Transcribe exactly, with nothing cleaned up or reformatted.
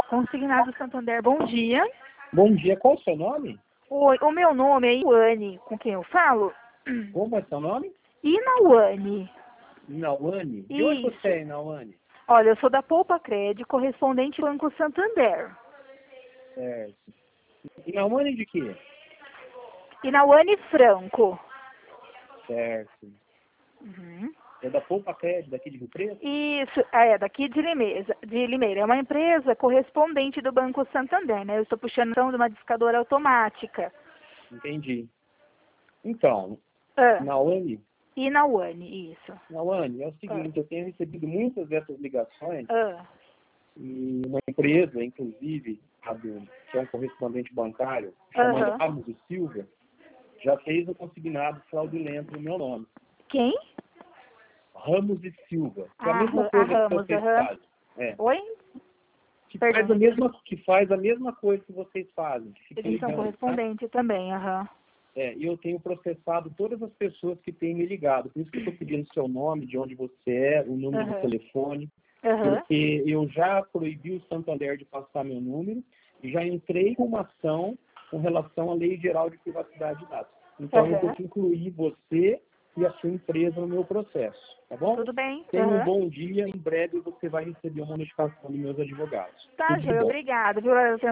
Consignado Santander, bom dia. Bom dia, qual o seu nome? Oi, o meu nome é Iwane, com quem eu falo? Como é seu nome? Inawane. Nauane. De onde Isso. você é, Nauane? Olha, eu sou da Poupa Cred, correspondente Banco Santander. Certo. E Nauane de quê? Inawane Franco. Certo. Uhum. É da Poupa Cred, daqui de Rio Preto? Isso, é daqui de Limeira, de Limeira. É uma empresa correspondente do Banco Santander, né? Eu estou puxando então de uma discadora automática. Entendi. Então, Ah, Nauane, Inawane, isso. Nauane, é o Ah, seguinte, eu tenho recebido muitas dessas ligações ah, e uma empresa, inclusive, a do, que é um correspondente bancário, chamado aham. Ramos e Silva, já fez um consignado fraudulento no meu nome. Quem? Ramos e Silva, que é a A, mesma Ra- a coisa que Ramos, vocês aham. fazem. É. Oi? Que Perdão, faz, a não entendi. mesma, que faz a mesma coisa que vocês fazem, que fica Eles são ligando, tá? correspondentes também, aham. É, e eu tenho processado todas as pessoas que têm me ligado. Por isso que eu estou pedindo seu nome, de onde você é, o número do Aham. telefone, Aham. porque eu já proibi o Santander de passar meu número e já entrei com uma ação com relação à Lei Geral de Privacidade de Dados. Então, eu tenho Aham. que incluir você e a sua empresa no meu processo, tá bom? Tudo bem? Tenha um Aham. bom dia. Em breve você vai receber uma notificação dos meus advogados. Tá, Tudo de Júlia, bom. obrigada, viu?